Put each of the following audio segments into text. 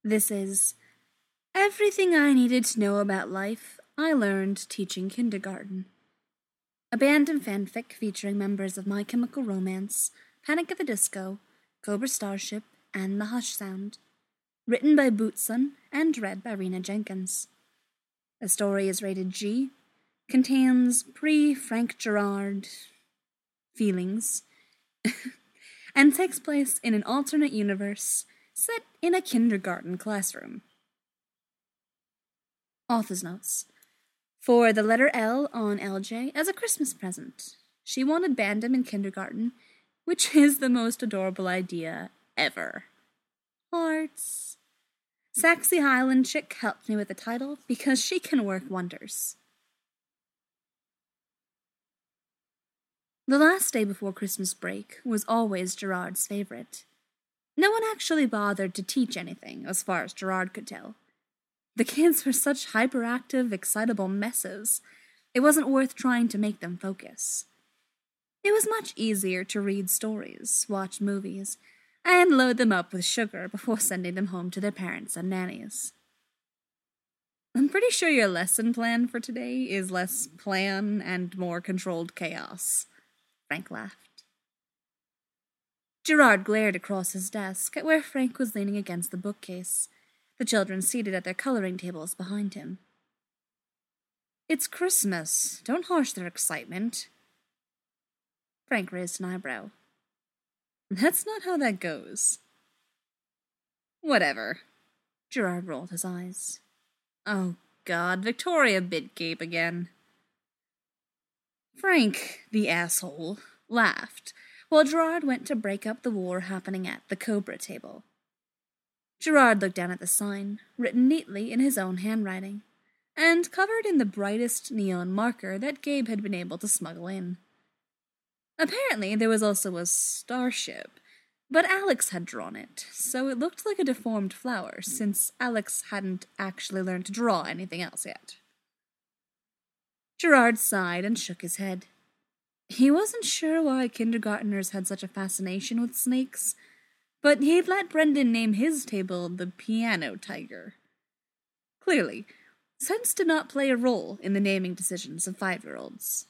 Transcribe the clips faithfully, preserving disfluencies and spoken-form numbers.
This is everything I needed to know about life I learned teaching kindergarten. Abandoned fanfic featuring members of My Chemical Romance, Panic at the Disco, Cobra Starship, and The Hush Sound. Written by Bootson and read by Rena Jenkins. The story is rated G, contains pre-Frank Gerard feelings, and takes place in an alternate universe set in a kindergarten classroom. Author's notes. For the letter L on L J as a Christmas present. She wanted Bandom in kindergarten, which is the most adorable idea ever. Hearts. Saxy Highland Chick helped me with the title because she can work wonders. The last day before Christmas break was always Gerard's favorite. No one actually bothered to teach anything, as far as Gerard could tell. The kids were such hyperactive, excitable messes, it wasn't worth trying to make them focus. It was much easier to read stories, watch movies, and load them up with sugar before sending them home to their parents and nannies. I'm pretty sure your lesson plan for today is less plan and more controlled chaos, Frank laughed. Gerard glared across his desk at where Frank was leaning against the bookcase, the children seated at their coloring tables behind him. It's Christmas. Don't harsh their excitement. Frank raised an eyebrow. That's not how that goes. Whatever. Gerard rolled his eyes. Oh, God, Victoria bit Gabe again. Frank, the asshole, laughed, while Gerard went to break up the war happening at the Cobra table. Gerard looked down at the sign, written neatly in his own handwriting, and covered in the brightest neon marker that Gabe had been able to smuggle in. Apparently, there was also a starship, but Alex had drawn it, so it looked like a deformed flower, since Alex hadn't actually learned to draw anything else yet. Gerard sighed and shook his head. He wasn't sure why kindergartners had such a fascination with snakes, but he'd let Brendan name his table the Piano Tiger. Clearly, sense did not play a role in the naming decisions of five-year-olds.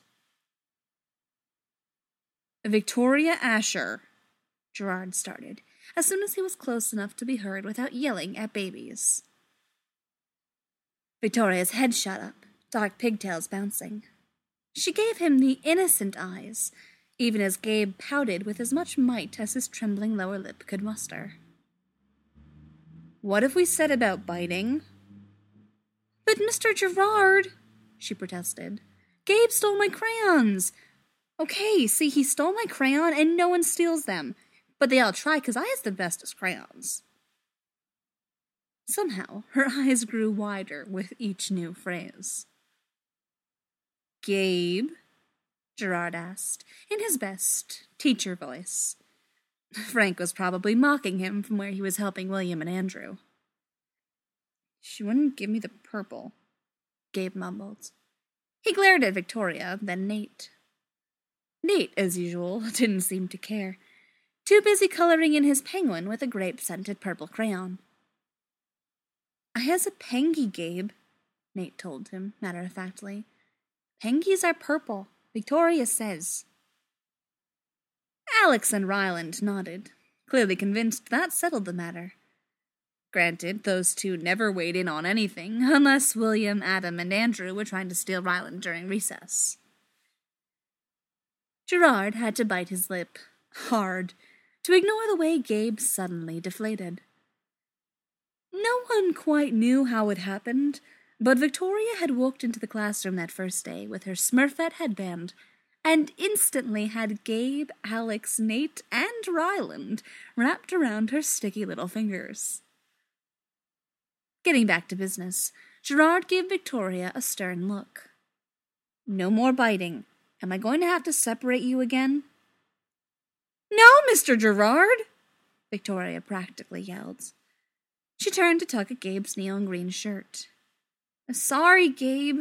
Victoria Asher, Gerard started, as soon as he was close enough to be heard without yelling at babies. Victoria's head shot up, dark pigtails bouncing. She gave him the innocent eyes, even as Gabe pouted with as much might as his trembling lower lip could muster. What have we said about biting? But Mister Gerard, she protested, Gabe stole my crayons. Okay, see, he stole my crayon and no one steals them, but they all try because I has the bestest crayons. Somehow, her eyes grew wider with each new phrase. Gabe? Gerard asked, in his best teacher voice. Frank was probably mocking him from where he was helping William and Andrew. She wouldn't give me the purple, Gabe mumbled. He glared at Victoria, then Nate. Nate, as usual, didn't seem to care, too busy coloring in his penguin with a grape-scented purple crayon. I has a pengy, Gabe, Nate told him, matter-of-factly. Pengies are purple, Victoria says. Alex and Ryland nodded, clearly convinced that settled the matter. Granted, those two never weighed in on anything, unless William, Adam, and Andrew were trying to steal Ryland during recess. Gerard had to bite his lip, hard, to ignore the way Gabe suddenly deflated. No one quite knew how it happened, but Victoria had walked into the classroom that first day with her Smurfette headband, and instantly had Gabe, Alex, Nate, and Ryland wrapped around her sticky little fingers. Getting back to business, Gerard gave Victoria a stern look. No more biting. Am I going to have to separate you again? No, Mister Gerard! Victoria practically yelled. She turned to tug at Gabe's neon green shirt. Sorry, Gabe.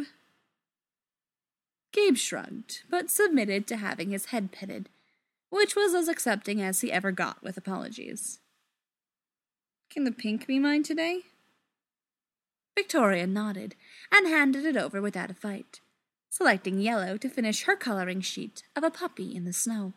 Gabe shrugged, but submitted to having his head petted, which was as accepting as he ever got with apologies. Can the pink be mine today? Victoria nodded and handed it over without a fight, selecting yellow to finish her coloring sheet of a puppy in the snow.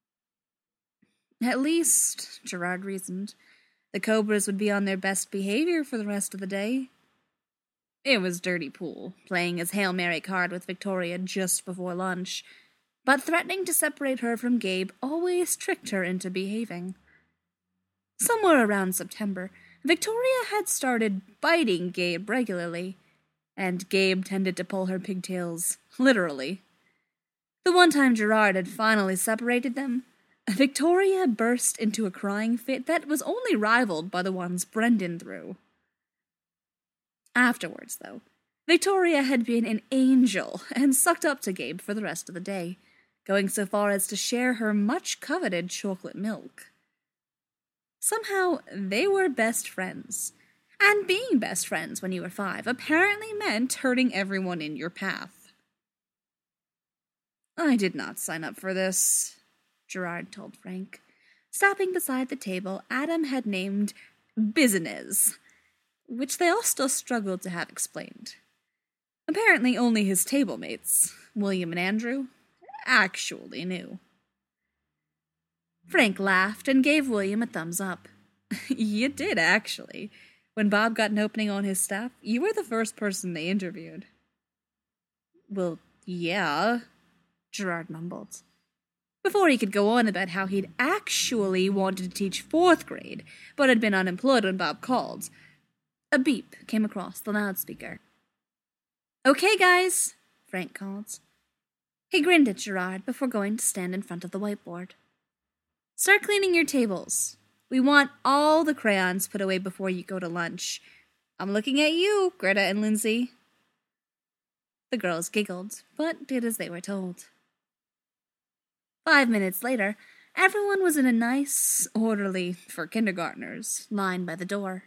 At least, Gerard reasoned, the Cobras would be on their best behavior for the rest of the day. It was Dirty Pool, playing his Hail Mary card with Victoria just before lunch, but threatening to separate her from Gabe always tricked her into behaving. Somewhere around September, Victoria had started biting Gabe regularly, and Gabe tended to pull her pigtails, literally. The one time Gerard had finally separated them, Victoria burst into a crying fit that was only rivaled by the ones Brendan threw. Afterwards, though, Victoria had been an angel and sucked up to Gabe for the rest of the day, going so far as to share her much-coveted chocolate milk. Somehow, they were best friends, and being best friends when you were five apparently meant hurting everyone in your path. I did not sign up for this, Gerard told Frank, stopping beside the table Adam had named Business, which they all still struggled to have explained. Apparently only his table mates, William and Andrew, actually knew. Frank laughed and gave William a thumbs up. You did, actually. When Bob got an opening on his staff, you were the first person they interviewed. Well, yeah, Gerard mumbled, before he could go on about how he'd actually wanted to teach fourth grade, but had been unemployed when Bob called. A beep came across the loudspeaker. Okay, guys, Frank called. He grinned at Gerard before going to stand in front of the whiteboard. Start cleaning your tables. We want all the crayons put away before you go to lunch. I'm looking at you, Greta and Lindsay. The girls giggled, but did as they were told. Five minutes later, everyone was in a nice, orderly, for kindergartners, line by the door.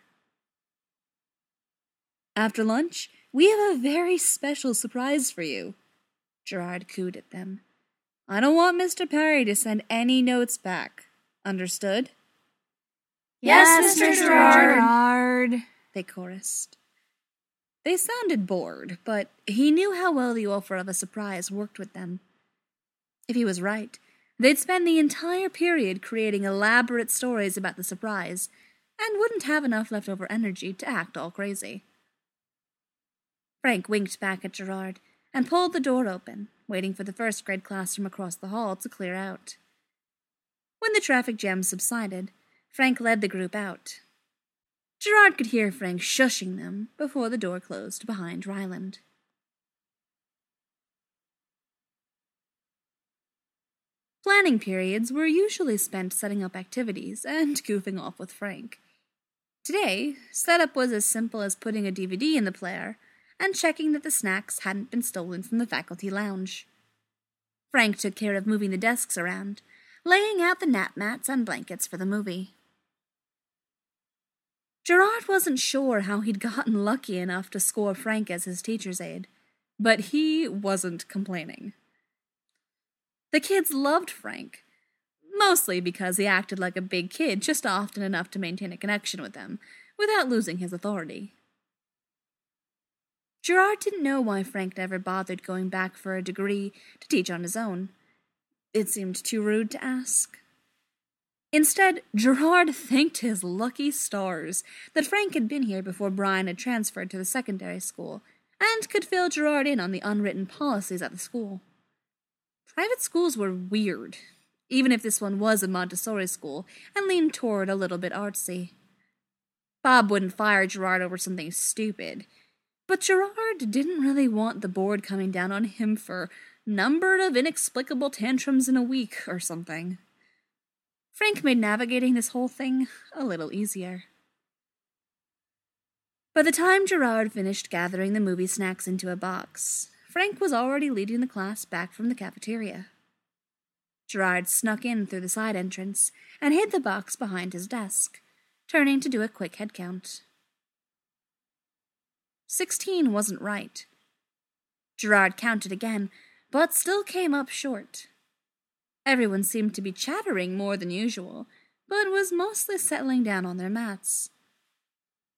After lunch, we have a very special surprise for you, Gerard cooed at them. I don't want Mister Perry to send any notes back. Understood? Yes, Mister Gerard, they chorused. They sounded bored, but he knew how well the offer of a surprise worked with them. If he was right, they'd spend the entire period creating elaborate stories about the surprise, and wouldn't have enough leftover energy to act all crazy. Frank winked back at Gerard and pulled the door open, waiting for the first grade classroom across the hall to clear out. When the traffic jam subsided, Frank led the group out. Gerard could hear Frank shushing them before the door closed behind Ryland. Planning periods were usually spent setting up activities and goofing off with Frank. Today, setup was as simple as putting a D V D in the player and checking that the snacks hadn't been stolen from the faculty lounge. Frank took care of moving the desks around, laying out the nap mats and blankets for the movie. Gerard wasn't sure how he'd gotten lucky enough to score Frank as his teacher's aide, but he wasn't complaining. The kids loved Frank, mostly because he acted like a big kid just often enough to maintain a connection with them, without losing his authority. Gerard didn't know why Frank never bothered going back for a degree to teach on his own. It seemed too rude to ask. Instead, Gerard thanked his lucky stars that Frank had been here before Brian had transferred to the secondary school, and could fill Gerard in on the unwritten policies at the school. Private schools were weird, even if this one was a Montessori school and leaned toward a little bit artsy. Bob wouldn't fire Gerard over something stupid, but Gerard didn't really want the board coming down on him for numbered of inexplicable tantrums in a week or something. Frank made navigating this whole thing a little easier. By the time Gerard finished gathering the movie snacks into a box, Frank was already leading the class back from the cafeteria. Gerard snuck in through the side entrance and hid the box behind his desk, turning to do a quick head count. Sixteen wasn't right. Gerard counted again, but still came up short. Everyone seemed to be chattering more than usual, but was mostly settling down on their mats.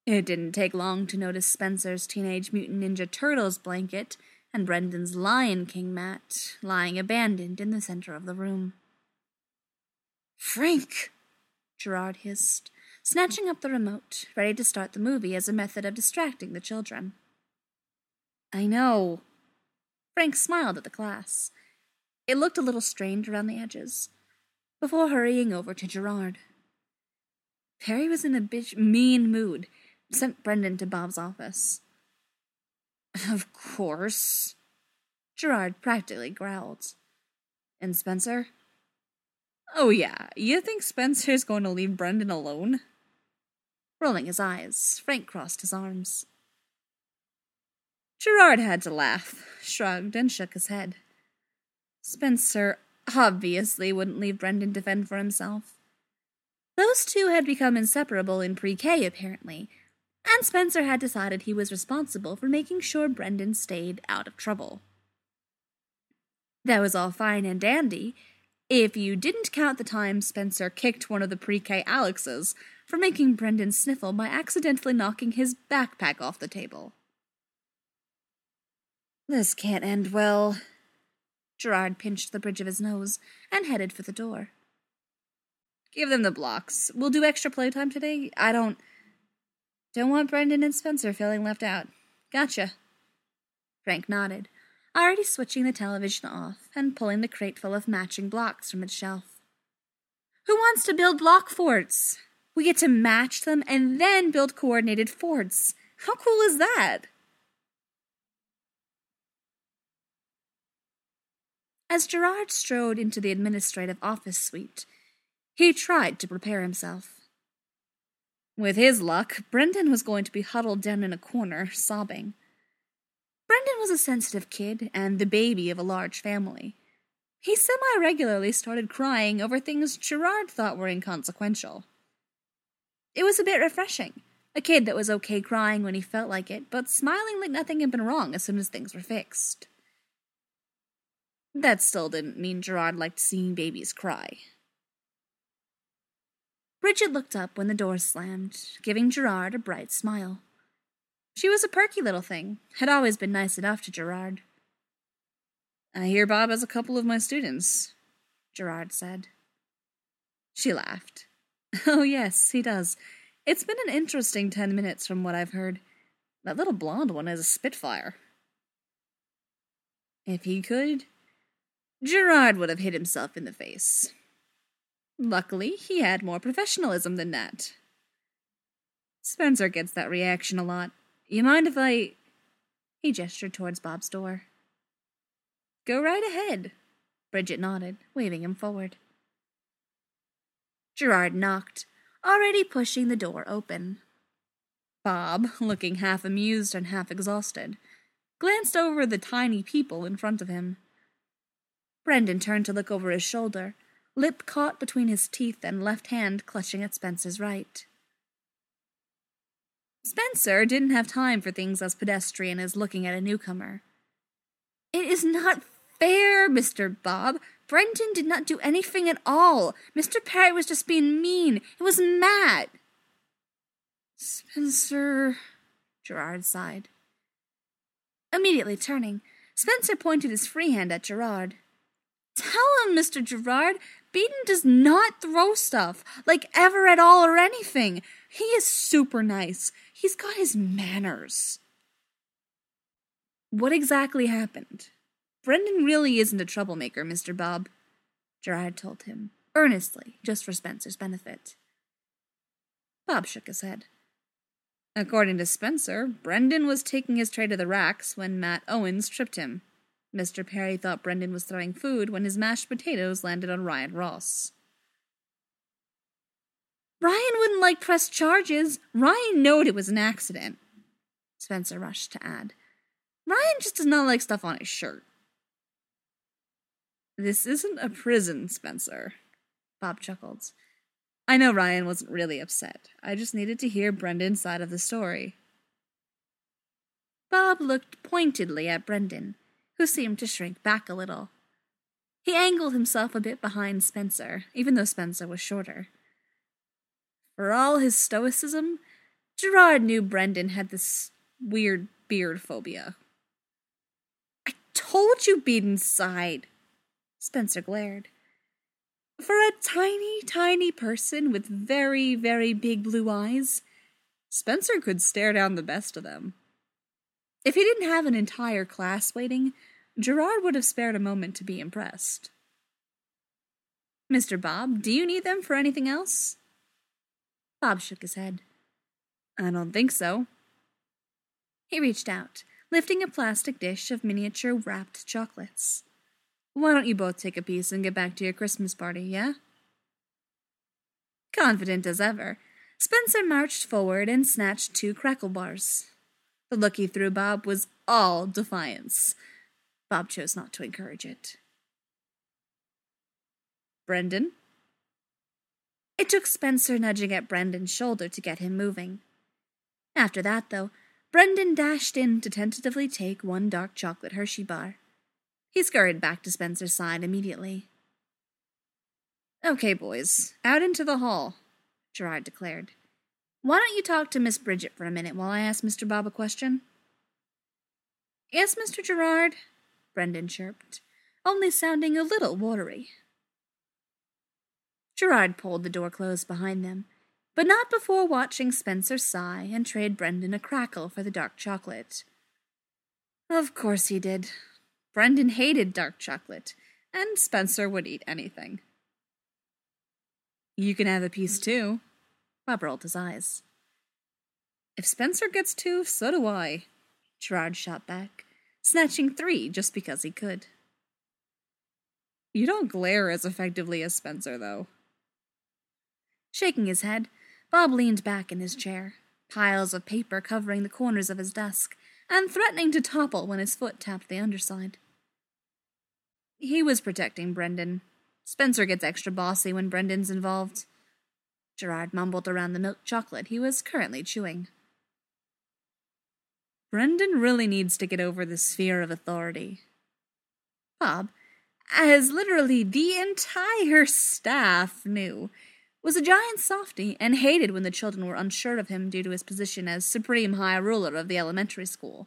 It didn't take long to notice Spencer's Teenage Mutant Ninja Turtles blanket and Brendan's Lion King mat lying abandoned in the center of the room. "Frank!" Gerard hissed, snatching up the remote, ready to start the movie as a method of distracting the children. "I know." Frank smiled at the class. It looked a little strained around the edges, before hurrying over to Gerard. Perry was in a bitch mean mood, sent Brendan to Bob's office. "Of course," Gerard practically growled. "And Spencer?" "Oh yeah, you think Spencer's going to leave Brendan alone?" Rolling his eyes, Frank crossed his arms. Gerard had to laugh, shrugged, and shook his head. Spencer obviously wouldn't leave Brendan to fend for himself. Those two had become inseparable in pre-K, apparently, and Spencer had decided he was responsible for making sure Brendan stayed out of trouble. That was all fine and dandy, if you didn't count the time Spencer kicked one of the pre-K Alexes for making Brendan sniffle by accidentally knocking his backpack off the table. "This can't end well." Gerard pinched the bridge of his nose and headed for the door. "Give them the blocks. We'll do extra playtime today. I don't... Don't want Brendan and Spencer feeling left out. Gotcha." Frank nodded, already switching the television off and pulling the crate full of matching blocks from its shelf. "Who wants to build block forts? We get to match them and then build coordinated forts. How cool is that?" As Gerard strode into the administrative office suite, he tried to prepare himself. With his luck, Brendan was going to be huddled down in a corner, sobbing. Brendan was a sensitive kid and the baby of a large family. He semi-regularly started crying over things Gerard thought were inconsequential. It was a bit refreshing, a kid that was okay crying when he felt like it, but smiling like nothing had been wrong as soon as things were fixed. That still didn't mean Gerard liked seeing babies cry. Bridget looked up when the door slammed, giving Gerard a bright smile. She was a perky little thing, had always been nice enough to Gerard. "I hear Bob has a couple of my students," Gerard said. She laughed. "Oh yes, he does. It's been an interesting ten minutes from what I've heard. That little blonde one is a spitfire." If he could, Gerard would have hit himself in the face. Luckily, he had more professionalism than that. "Spencer gets that reaction a lot. You mind if I..." He gestured towards Bob's door. "Go right ahead," Bridget nodded, waving him forward. Gerard knocked, already pushing the door open. Bob, looking half amused and half exhausted, glanced over the tiny people in front of him. Brendan turned to look over his shoulder, lip caught between his teeth and left hand clutching at Spencer's right. Spencer didn't have time for things as pedestrian as looking at a newcomer. "It is not fair, Mister Bob. Brendan did not do anything at all. Mister Perry was just being mean. It was Matt." "Spencer," Gerard sighed. Immediately turning, Spencer pointed his free hand at Gerard. "Tell him, Mister Gerard, Beaton does not throw stuff, like ever at all or anything. He is super nice. He's got his manners." "What exactly happened? Brendan really isn't a troublemaker, Mister Bob," Gerard told him, earnestly, just for Spencer's benefit. Bob shook his head. "According to Spencer, Brendan was taking his tray to the racks when Matt Owens tripped him. Mister Perry thought Brendan was throwing food when his mashed potatoes landed on Ryan Ross." "Ryan wouldn't like press charges. Ryan knowed it was an accident," Spencer rushed to add. "Ryan just does not like stuff on his shirt." "This isn't a prison, Spencer," Bob chuckled. "I know Ryan wasn't really upset. I just needed to hear Brendan's side of the story." Bob looked pointedly at Brendan, who seemed to shrink back a little. He angled himself a bit behind Spencer, even though Spencer was shorter. For all his stoicism, Gerard knew Brendan had this weird beard phobia. "I told you be'd inside," Spencer glared. For a tiny, tiny person with very, very big blue eyes, Spencer could stare down the best of them. If he didn't have an entire class waiting, Gerard would have spared a moment to be impressed. "Mister Bob, do you need them for anything else?" Bob shook his head. "I don't think so." He reached out, lifting a plastic dish of miniature wrapped chocolates. "Why don't you both take a piece and get back to your Christmas party, yeah?" Confident as ever, Spencer marched forward and snatched two crackle bars. The look he threw Bob was all defiance. Bob chose not to encourage it. "Brendan?" It took Spencer nudging at Brendan's shoulder to get him moving. After that, though, Brendan dashed in to tentatively take one dark chocolate Hershey bar. He scurried back to Spencer's side immediately. "Okay, boys, out into the hall," Gerard declared. "Why don't you talk to Miss Bridget for a minute while I ask Mister Bob a question?" "Yes, Mister Gerard," Brendan chirped, only sounding a little watery. Gerard pulled the door closed behind them, but not before watching Spencer sigh and trade Brendan a crackle for the dark chocolate. Of course he did. Brendan hated dark chocolate, and Spencer would eat anything. "You can have a piece too." Bob rolled his eyes. "If Spencer gets two, so do I," Gerard shot back, snatching three just because he could. "You don't glare as effectively as Spencer, though." Shaking his head, Bob leaned back in his chair, piles of paper covering the corners of his desk, and threatening to topple when his foot tapped the underside. He was protecting Brendan. Spencer gets extra bossy when Brendan's involved. Gerard mumbled around the milk chocolate he was currently chewing. "Brendan really needs to get over this fear of authority." Bob, as literally the entire staff knew, was a giant softy and hated when the children were unsure of him due to his position as supreme high ruler of the elementary school.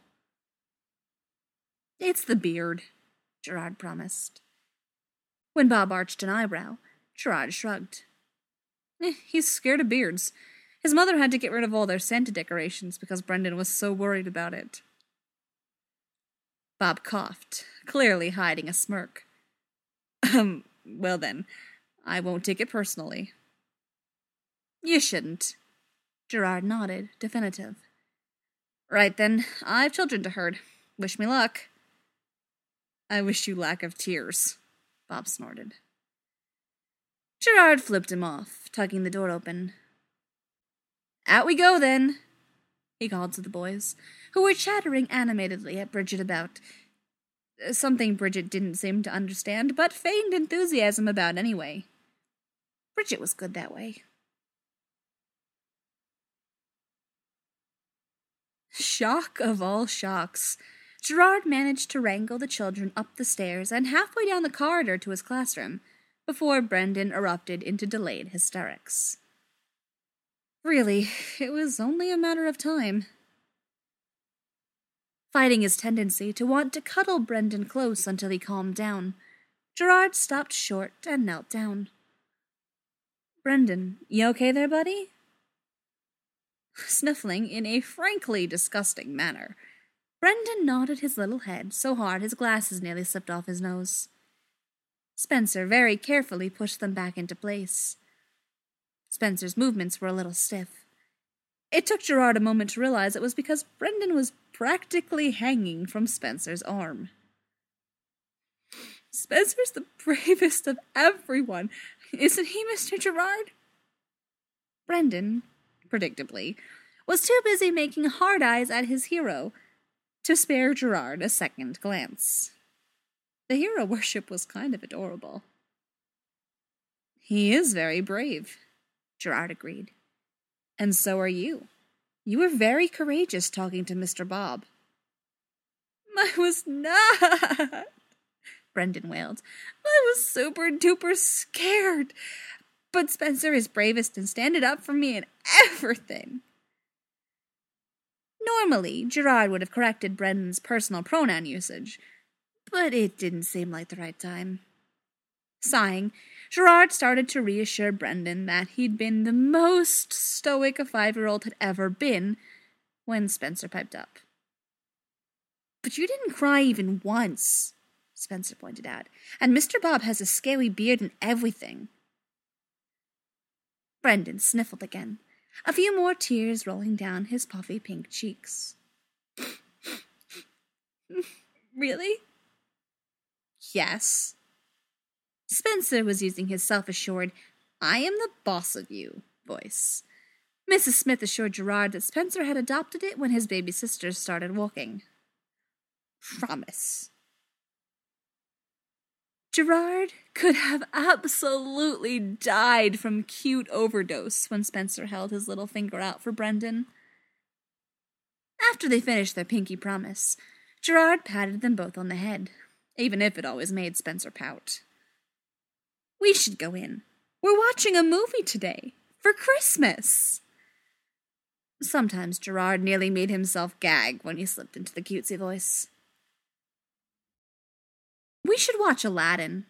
"It's the beard," Gerard promised. When Bob arched an eyebrow, Gerard shrugged. Eh, he's scared of beards. His mother had to get rid of all their Santa decorations because Brendan was so worried about it. Bob coughed, clearly hiding a smirk. Um, well then, I won't take it personally." "You shouldn't." Gerard nodded, definitive. "Right then, I've children to herd. Wish me luck." "I wish you lack of tears," Bob snorted. Gerard flipped him off, tugging the door open. "Out we go, then," he called to the boys, who were chattering animatedly at Bridget about something Bridget didn't seem to understand, but feigned enthusiasm about anyway. Bridget was good that way. Shock of all shocks, Gerard managed to wrangle the children up the stairs and halfway down the corridor to his classroom before Brendan erupted into delayed hysterics. Really, it was only a matter of time. Fighting his tendency to want to cuddle Brendan close until he calmed down, Gerard stopped short and knelt down. "Brendan, you okay there, buddy?" Sniffling in a frankly disgusting manner, Brendan nodded his little head so hard his glasses nearly slipped off his nose. Spencer very carefully pushed them back into place. Spencer's movements were a little stiff. It took Gerard a moment to realize it was because Brendan was practically hanging from Spencer's arm. "Spencer's the bravest of everyone, isn't he, Mister Gerard?" Brendan, predictably, was too busy making hard eyes at his hero to spare Gerard a second glance. The hero worship was kind of adorable. "He is very brave," Gerard agreed. "And so are you. You were very courageous talking to Mister Bob." "I was not," Brendan wailed. "I was super duper scared. But Spencer is bravest and standing up for me and everything." Normally, Gerard would have corrected Brendan's personal pronoun usage, but it didn't seem like the right time. Sighing, Gerard started to reassure Brendan that he'd been the most stoic a five-year-old had ever been when Spencer piped up. "But you didn't cry even once," Spencer pointed out, "and Mister Bob has a scaly beard and everything." Brendan sniffled again, a few more tears rolling down his puffy pink cheeks. "Really?" "Yes." Spencer was using his self-assured, "I am the boss of you" voice. Missus Smith assured Gerard that Spencer had adopted it when his baby sisters started walking. "Promise." Gerard could have absolutely died from cute overdose when Spencer held his little finger out for Brendan. After they finished their pinky promise, Gerard patted them both on the head, even if it always made Spencer pout. "We should go in. We're watching a movie today, for Christmas." Sometimes Gerard nearly made himself gag when he slipped into the cutesy voice. "We should watch Aladdin."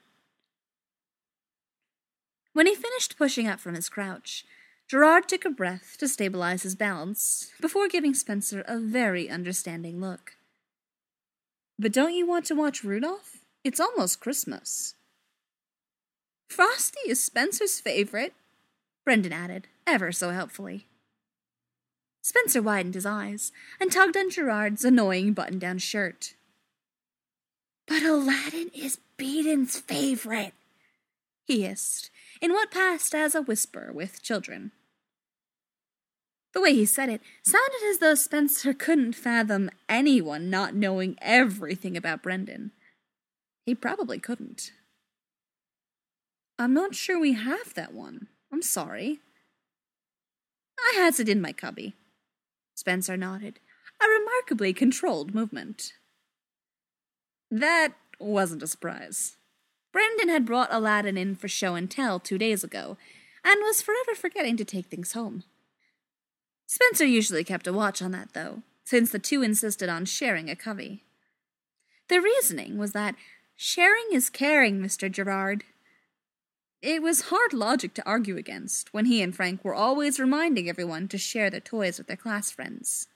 When he finished pushing up from his crouch, Gerard took a breath to stabilize his balance before giving Spencer a very understanding look. "But don't you want to watch Rudolph? It's almost Christmas." "Frosty is Spencer's favorite," Brendan added, ever so helpfully. Spencer widened his eyes and tugged on Gerard's annoying button-down shirt. "But Aladdin is Beaton's favorite," he hissed, in what passed as a whisper with children. The way he said it sounded as though Spencer couldn't fathom anyone not knowing everything about Brendan. He probably couldn't. "I'm not sure we have that one. I'm sorry." "I has it in my cubby." Spencer nodded, a remarkably controlled movement. That wasn't a surprise. Brendan had brought Aladdin in for show and tell two days ago, and was forever forgetting to take things home. Spencer usually kept a watch on that, though, since the two insisted on sharing a covey. The reasoning was that sharing is caring, Mister Gerard. It was hard logic to argue against when he and Frank were always reminding everyone to share their toys with their class friends.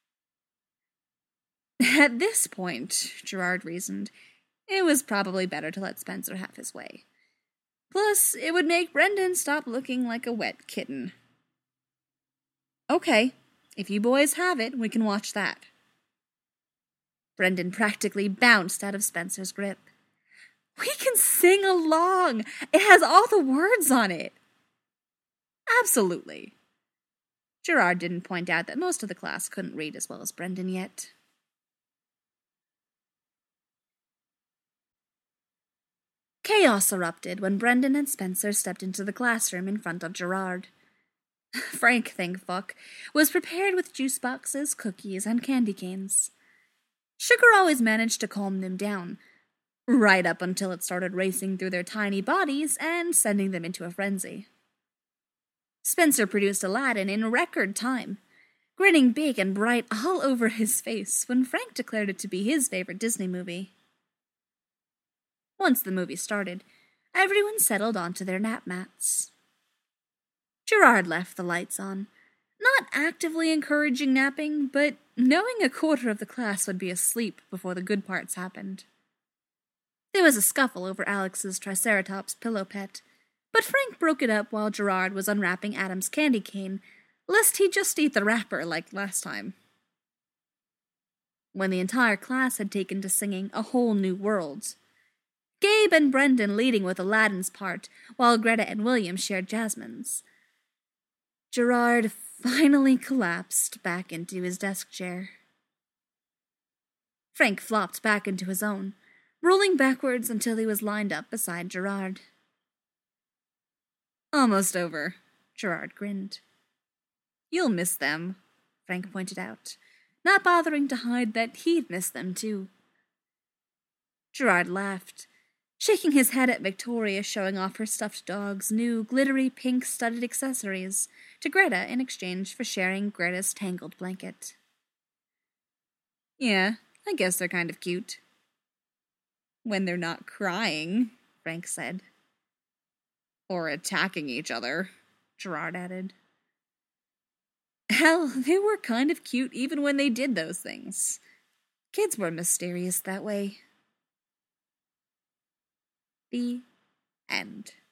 At this point, Gerard reasoned, it was probably better to let Spencer have his way. Plus, it would make Brendan stop looking like a wet kitten. "Okay, if you boys have it, we can watch that." Brendan practically bounced out of Spencer's grip. "We can sing along! It has all the words on it!" "Absolutely." Gerard didn't point out that most of the class couldn't read as well as Brendan yet. Chaos erupted when Brendan and Spencer stepped into the classroom in front of Gerard. Frank, thank fuck, was prepared with juice boxes, cookies, and candy canes. Sugar always managed to calm them down, right up until it started racing through their tiny bodies and sending them into a frenzy. Spencer produced Aladdin in record time, grinning big and bright all over his face when Frank declared it to be his favorite Disney movie. Once the movie started, everyone settled onto their nap mats. Gerard left the lights on, not actively encouraging napping, but knowing a quarter of the class would be asleep before the good parts happened. There was a scuffle over Alex's Triceratops pillow pet, but Frank broke it up while Gerard was unwrapping Adam's candy cane, lest he just eat the wrapper like last time. When the entire class had taken to singing A Whole New World, Gabe and Brendan leading with Aladdin's part, while Greta and William shared Jasmine's, Gerard finally collapsed back into his desk chair. Frank flopped back into his own, rolling backwards until he was lined up beside Gerard. "Almost over," Gerard grinned. "You'll miss them," Frank pointed out, not bothering to hide that he'd miss them too. Gerard laughed, shaking his head at Victoria showing off her stuffed dog's new glittery pink studded accessories to Greta in exchange for sharing Greta's tangled blanket. Yeah, I guess they're kind of cute. When they're not crying, Frank said. Or attacking each other, Gerard added. Hell, they were kind of cute even when they did those things. Kids were mysterious that way. The end.